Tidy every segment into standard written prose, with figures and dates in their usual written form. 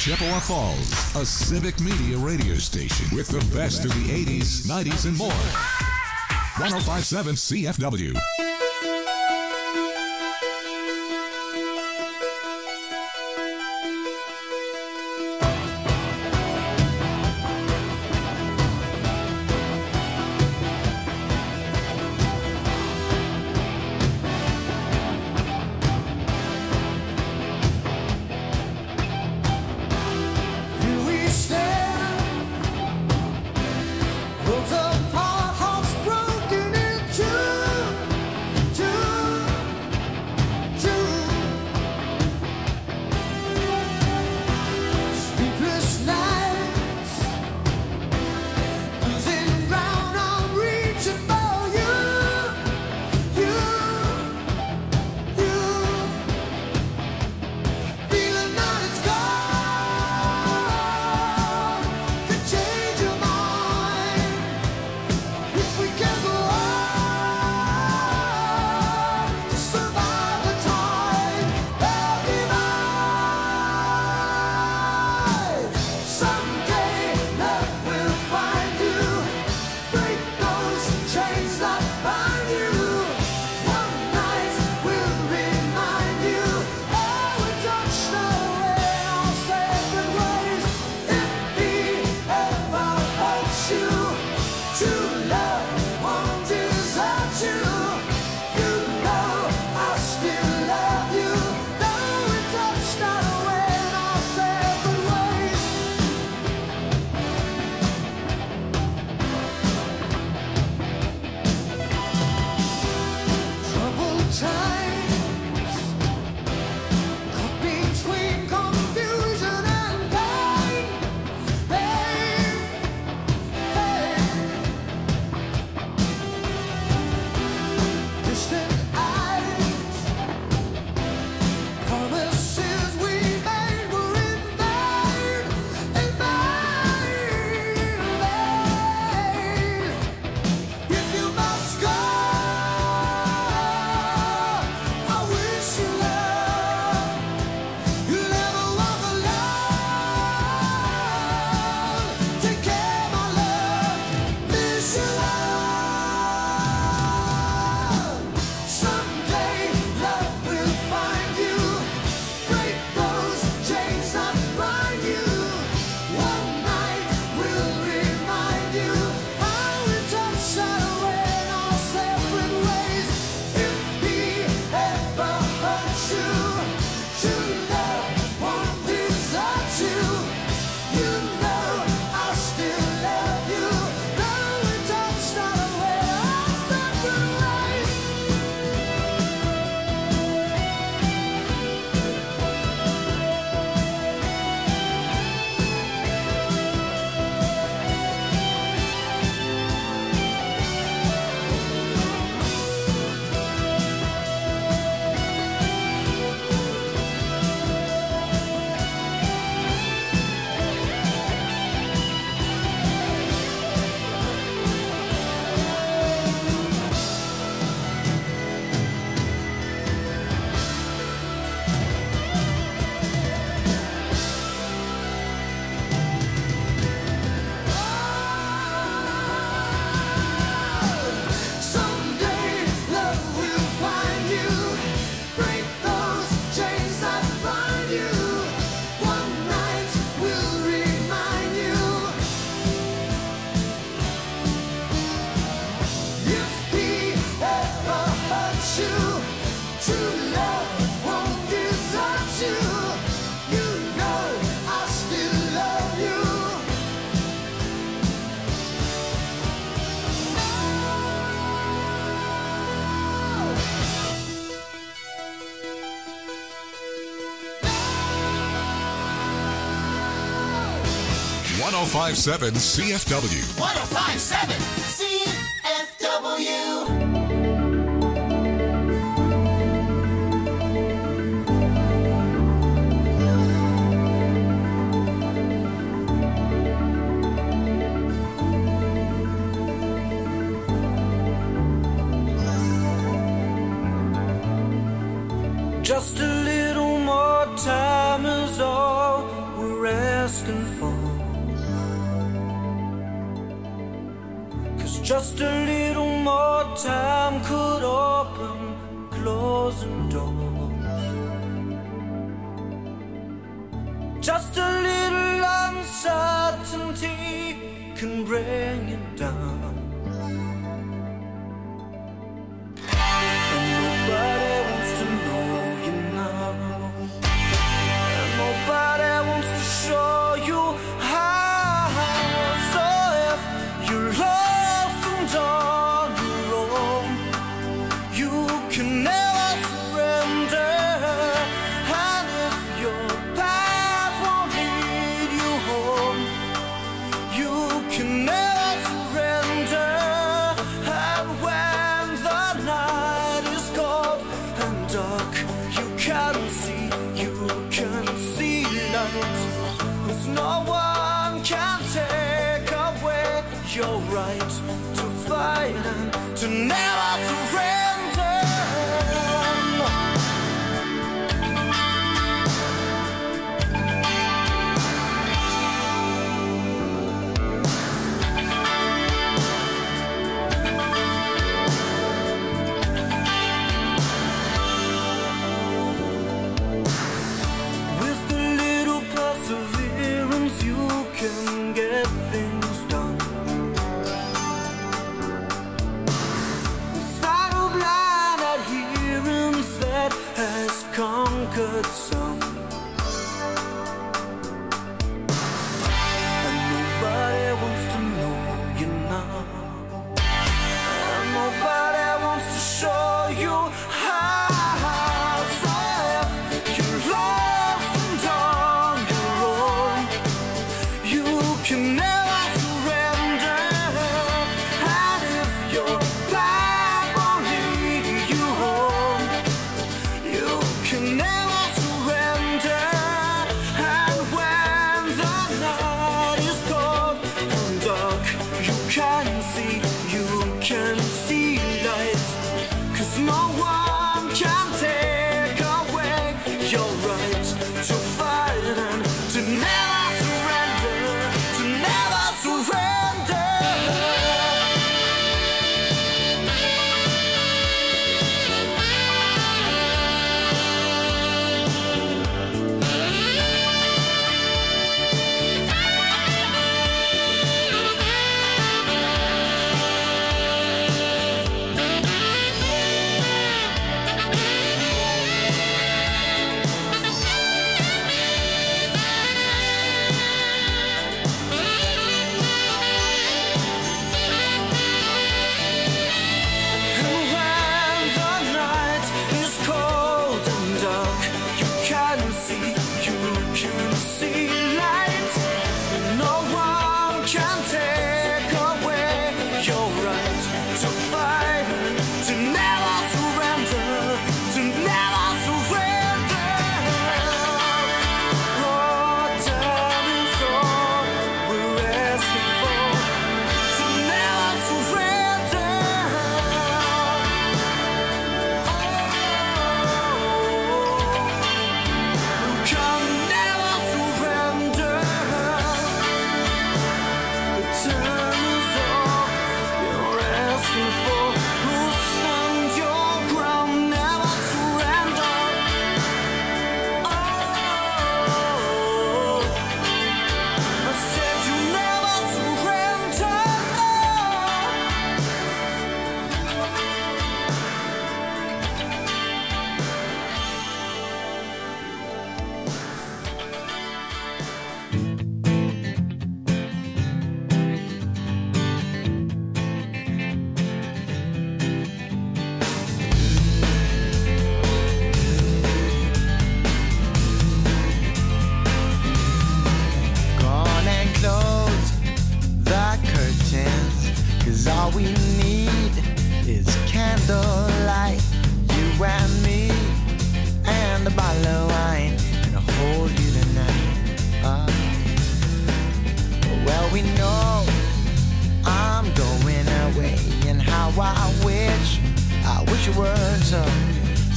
Chippewa Falls, a civic media radio station with the best of the 80s, 90s, and more. 105.7 CFW. .105.7 CFW. 105.7 CFW. Just a little more time is all we're asking for. 'Cause just a little more time could open closing doors. Just a little uncertainty can bring you down. And nobody wants to know you now. And nobody wants to show you how. So if you're lost and on your own, you can never surrender. And if your path won't lead you home, you can never surrender. And when the night is cold and dark, you can see light. 'Cause no one can take away your right to fight and to never surrender. Can get things done without a blind adherence that has conquered some. And nobody wants to know you now. And nobody wants to show you how. So if you're lost and on your own, you can never surrender. And if your path won't lead you home, you can never surrender. And when the night is cold and dark, you can see light. 'Cause no one can take away your right to fight and to never surrender.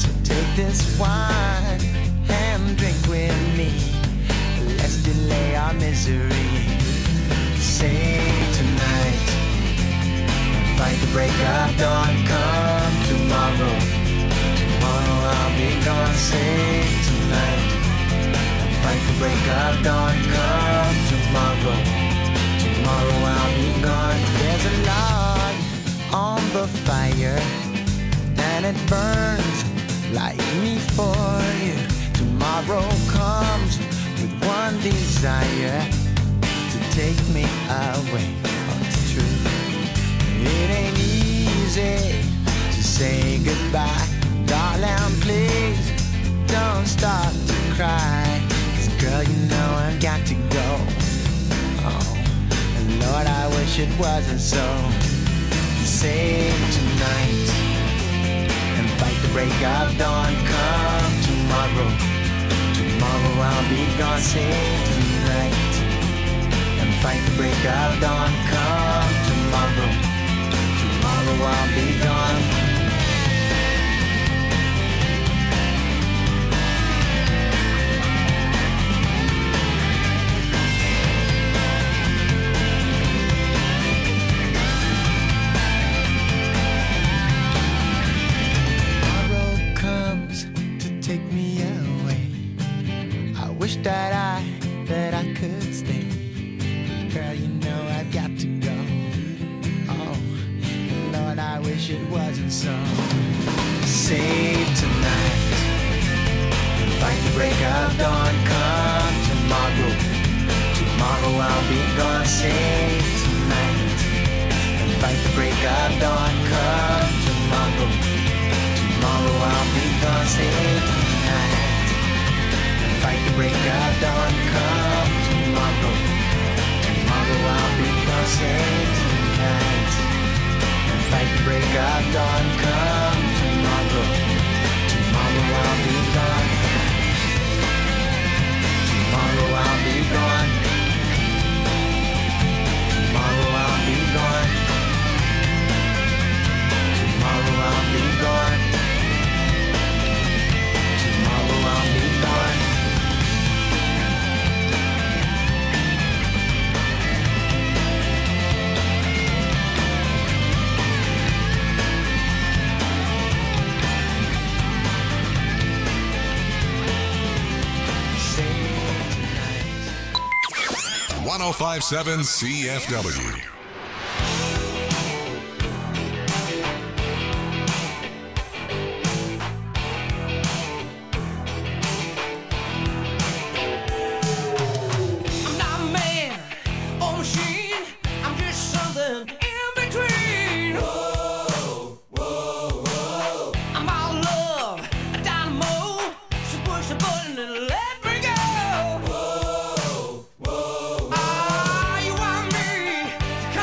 this wine and drink with me. Let's delay our misery. Save tonight and fight the break of dawn. Come tomorrow, tomorrow I'll be gone. Save tonight and fight the break of dawn. Come tomorrow, tomorrow I'll be gone. There's a log on the fire and it burns like me for you. Tomorrow comes with one desire, to take me away. Oh, it's true. It ain't easy to say goodbye. Darling, please don't start to cry. 'Cause girl, you know I've got to go. Oh, and Lord, I wish it wasn't so. Save tonight and fight the break of dawn. Come tomorrow, tomorrow I'll be gone. Save tonight and fight the break of dawn. Come tomorrow, tomorrow I'll be gone. That I could stay. Girl, you know I've got to go. Oh, Lord, I wish it wasn't so. Save tonight and fight the break of dawn. Come tomorrow, tomorrow I'll be gone. Save tonight and fight the break of dawn. Come tomorrow, tomorrow I'll be gone. Save tonight, fight the break of dawn. Come tomorrow, tomorrow I'll be gone. Save tonight and fight the break of dawn. Come tomorrow, tomorrow I'll be gone. Tomorrow I'll be gone. Tomorrow I'll be gone. Tomorrow I'll be gone. Tomorrow I'll be gone. Oh 1057 CFW. Come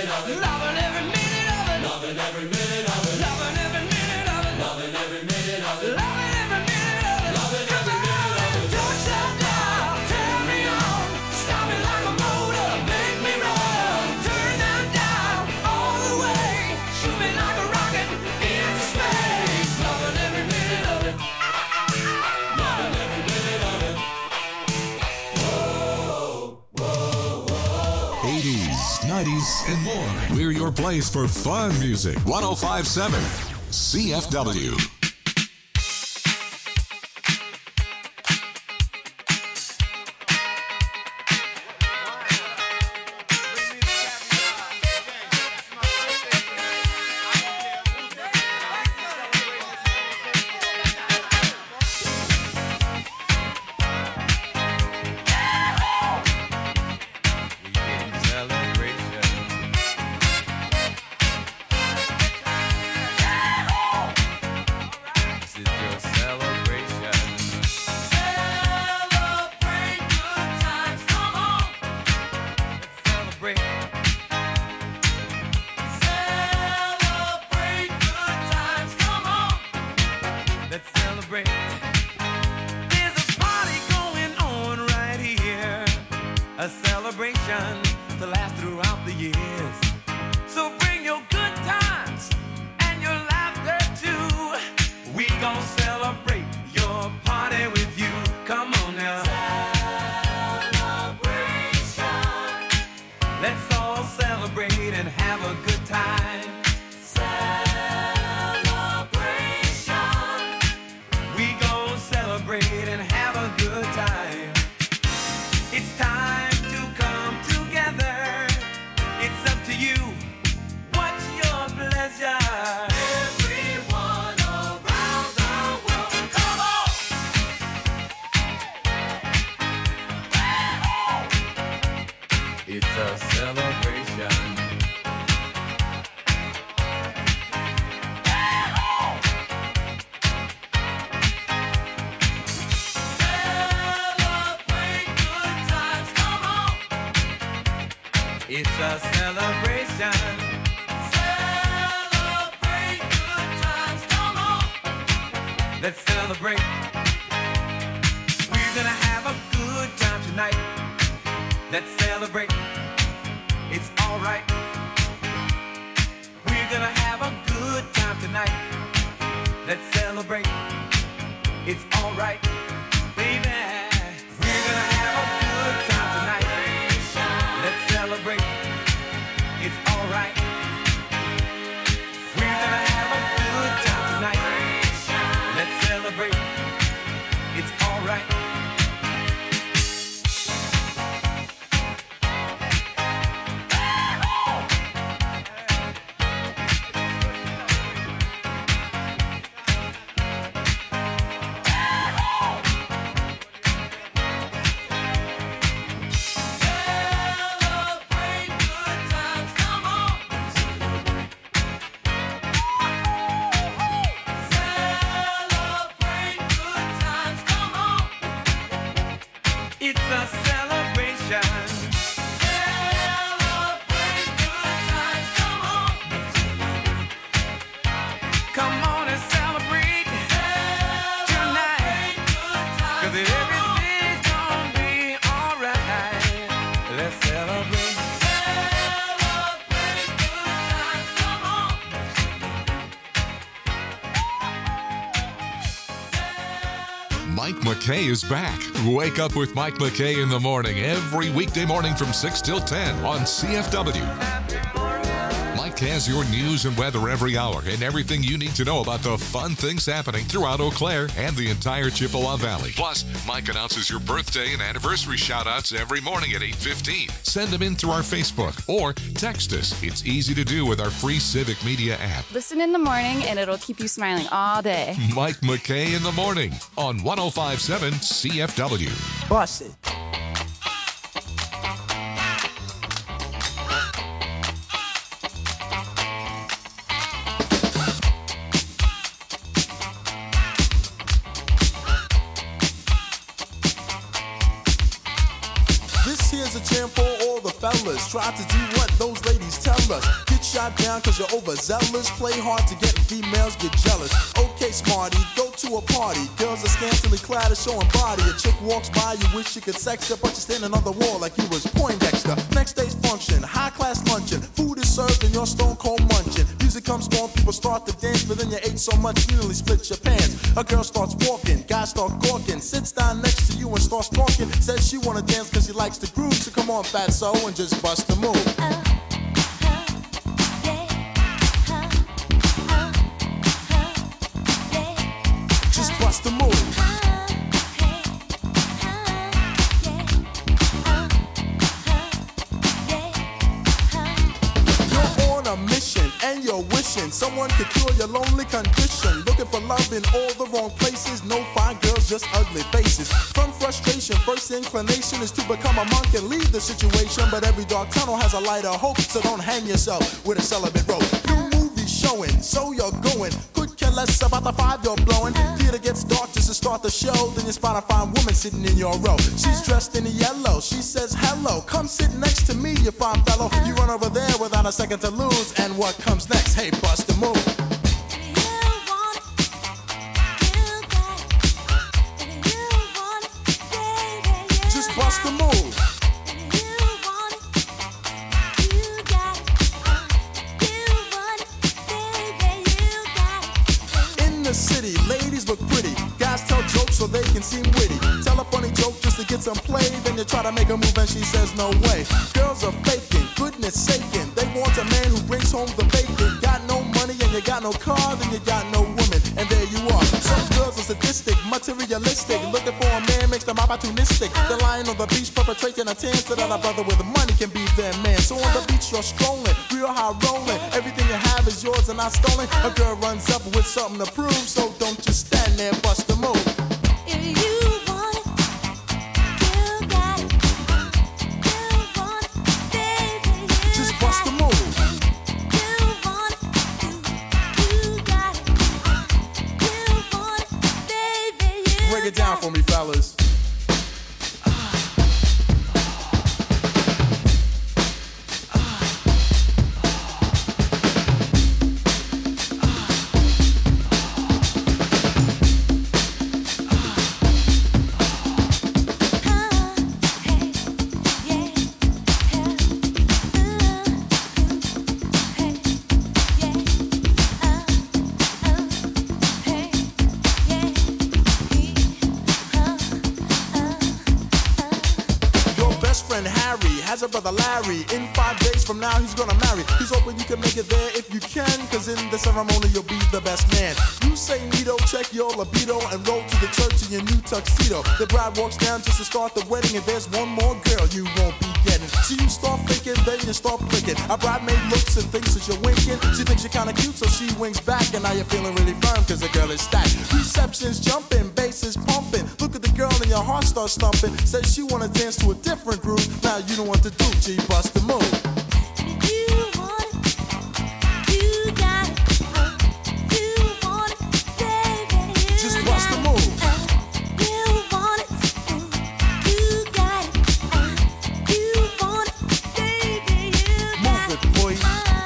Loving every minute of it. Loving every minute of it. Loving every minute of it. Loving every minute of it. Loving every minute of it. Loving every minute of it. Don't shut down, turn me on, stop me like a motor, make me run. Turn that down all the way, shoot me like a rocket into space. Loving every minute of it. Loving every minute of it. 80s, 90s, and more. We're your place for fun music. 1057 CFW. Mike McKay is back. Wake up with Mike McKay in the morning every weekday morning from 6 till 10 on CFW. Mike has your news and weather every hour and everything you need to know about the fun things happening throughout Eau Claire and the entire Chippewa Valley. Plus, Mike announces your birthday and anniversary shout-outs every morning at 8:15. Send them in through our Facebook or text us. It's easy to do with our free Civic Media app. Listen in the morning and it'll keep you smiling all day. Mike McKay in the morning on 1057 CFW. Bust it. This here's a jam for all the fellas. Try to do what those ladies ladies, tell us. Get shot down cause you're overzealous. Play hard to get females, get jealous. Okay, smarty, go to a party. Girls are scantily clad and showing body. A chick walks by, you wish you could sex her, but you're standing on the wall like you was Poindexter. Next day's function, high class luncheon. Food is served and you're stone cold munching. Music comes on, people start to dance, but then you ate so much you nearly split your pants. A girl starts walking, guys start gawking, sits down next to you and starts talking. Says she wanna dance cause she likes the groove, so come on fatso and just bust the move. Just bust the move. You're on a mission and you're wishing someone could cure your lonely condition. Looking for love in all the wrong places. No fine girls, just ugly faces. From frustration, first inclination is to become a monk and leave the situation. But every dark tunnel has a light of hope, so don't hang yourself with a celibate rope. New movie showing, so you're going. Could care less about the 5 you're blowing. Theater gets dark just to start the show. Then you spot a fine woman sitting in your row. She's dressed in yellow, she says hello. Come sit next to me, you fine fellow. You run over there without a second to lose. And what comes next? Hey, bust the move. Just bust the move. In the city, ladies look pretty. Guys tell jokes so they can seem witty. Tell a funny joke just to get some play. Then you try to make a move and she says no way. Girls are faking, goodness saking. They want a man who brings home the bacon. Got no money and you got no car, then you got no woman. And there you are. Some girls are sadistic, materialistic. Looking for a man makes them opportunistic. They're lying on the beach perpetrating a tan so that a brother with money can be their man. So on the beach you're strolling, real high rolling. Everything you have is yours and not stolen. A girl runs up with something to prove, so don't just stand there, bust the move. If you want it, you got it. You want it, baby, you Just bust the move. You want it, you got it. You want it, baby, you Break it down for me, fellas. Has a brother Larry. In 5 days from now he's gonna marry. He's hoping you can make it there if you can, cause in the ceremony you'll be the best man. You say Nito, check your libido and roll to the church in your new tuxedo. The bride walks down just to start the wedding, and there's one more girl you won't be getting. So you start thinking, then you start blinking. A bridemaid looks and thinks that you're winking. She thinks you're kinda cute, so she winks back, and now you're feeling really firm cause the girl is stacked. Reception's jumping, bass is pumping. Look at the girl and your heart starts thumping. Says she wanna dance to a different groove. Now you don't want to do, G, bust the move. You want it, you got it. You want it, baby, you Just got bust the it. move. You want it, you got it. You want it, baby, you got Move it, boy.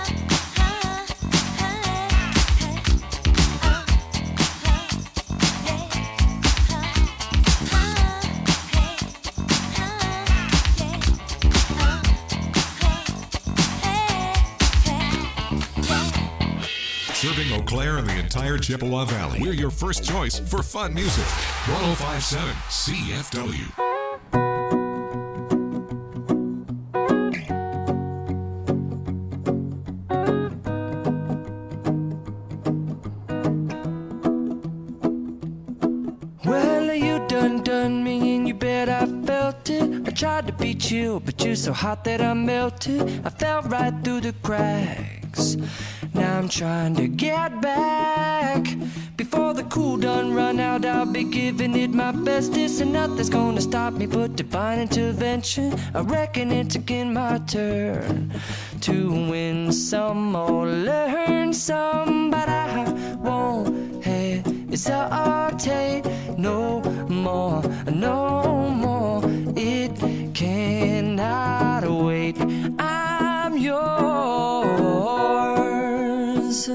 Serving Eau Claire and the entire Chippewa Valley. We're your first choice for fun music. 1057 CFW. Well, you done me and you bet I felt it. I tried to beat you, but you're so hot that I melted. I fell right through the cracks. Now I'm trying to get back. Before the cool done run out, I'll be giving it my bestest, and nothing's gonna stop me but divine intervention. I reckon it's again my turn to win some or learn some, but I won't hesitate no more, no more. It cannot wait. I'm yours. friends.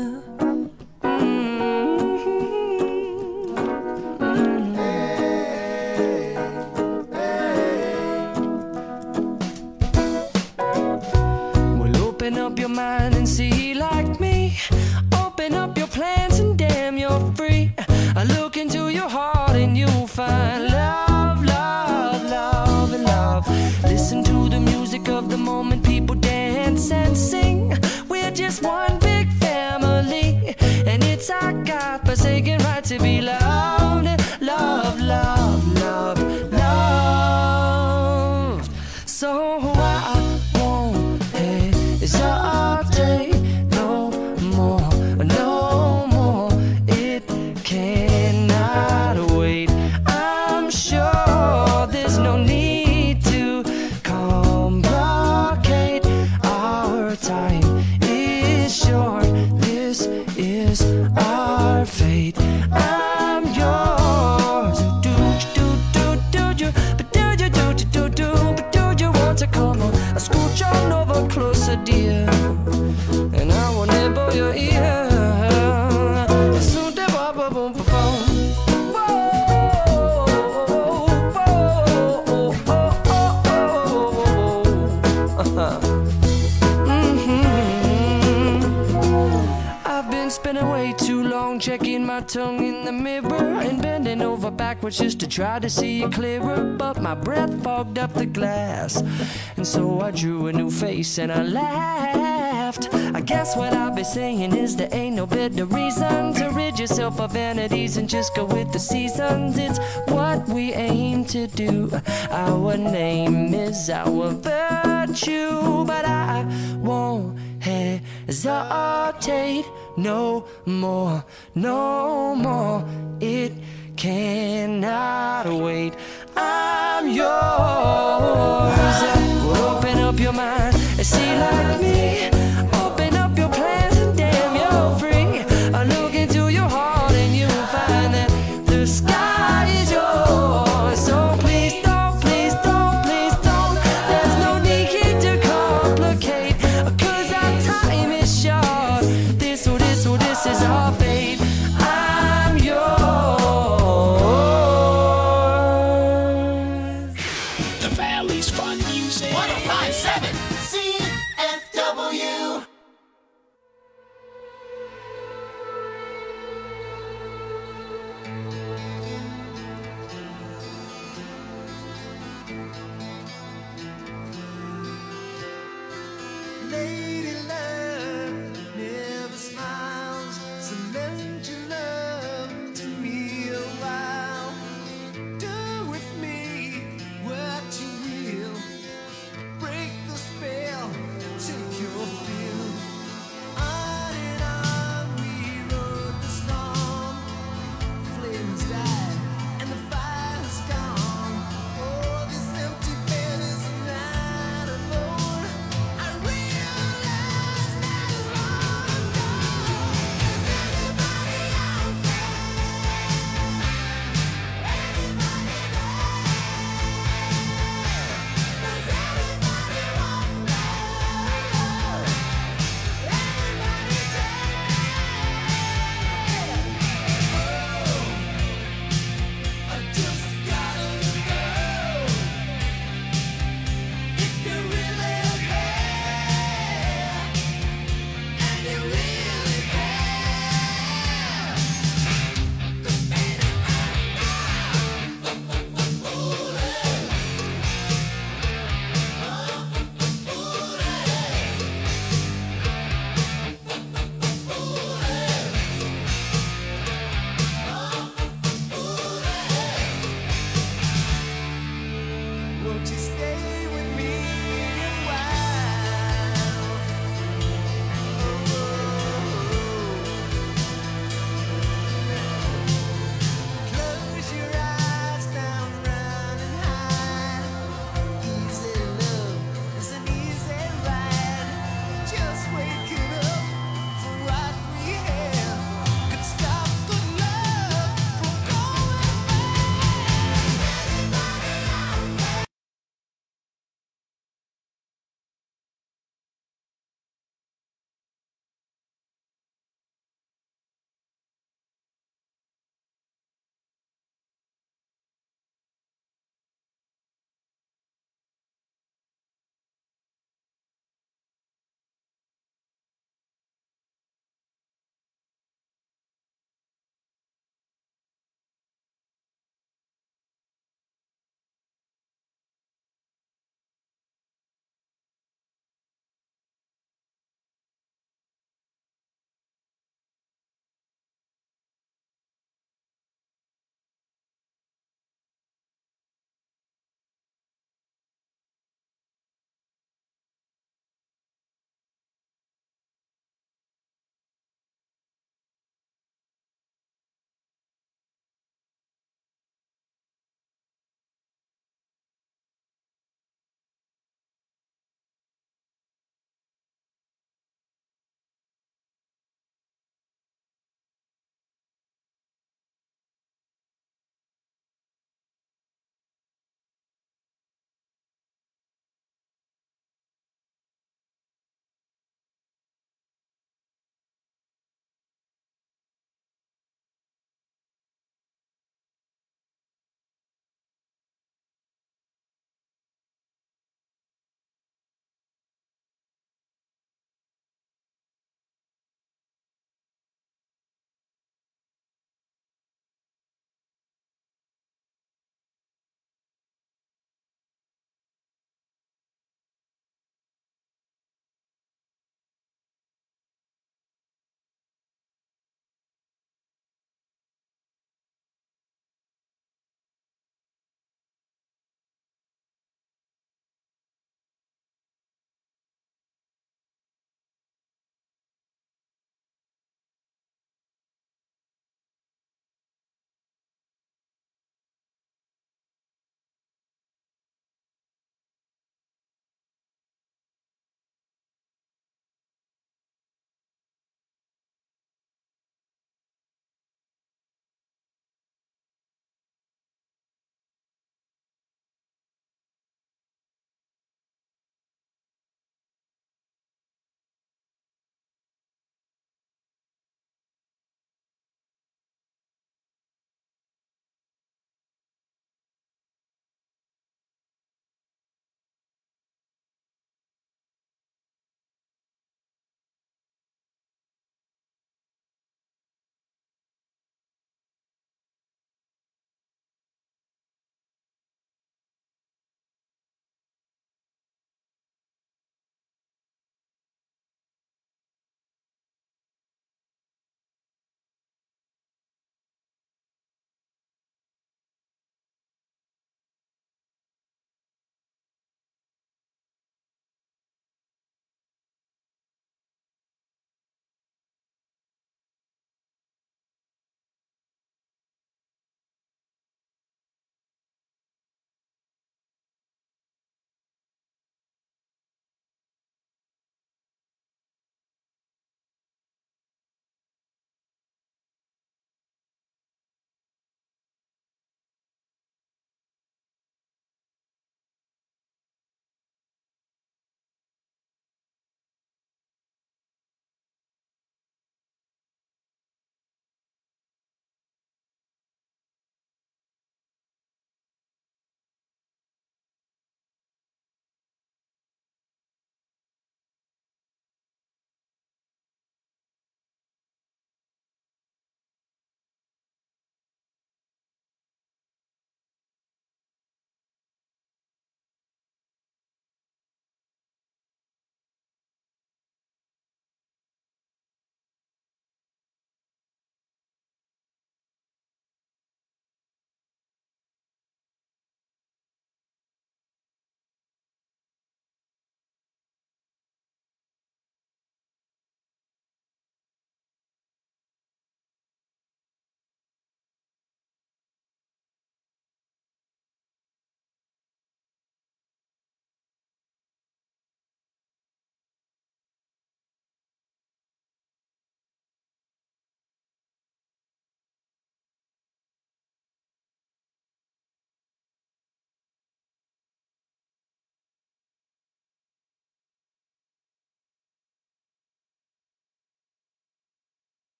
Well, open up your mind and see like me. Open up your plans and damn, you're free. I look into your heart and you'll find love, love, love, and love. Listen to the music of the moment, people dance and sing. We're just one big family, and it's our God-forsaken right to be loved, love, love, love, loved. So I won't hesitate no more, no more. It cannot wait. I'm sure there's no need to complicate. Our time is short. This is our fate. I'm yours. Do you, but do you, but do you want to come on? I scooch on over closer, dear, and I will nibble your ear. Soon they boom, boom, boom, boom. I've been spending way too long checking my tongue in the mirror and bending over backwards just to try to see it clearer. But my breath fogged up the glass, and so I drew a new face and I laughed. I guess what I'll be saying is there ain't no better reason to rid yourself of vanities and just go with the seasons. It's what we aim to do. Our name is our virtue, but I won't hesitate no more, no more. It cannot wait. I'm yours. Open up your mind and see like me.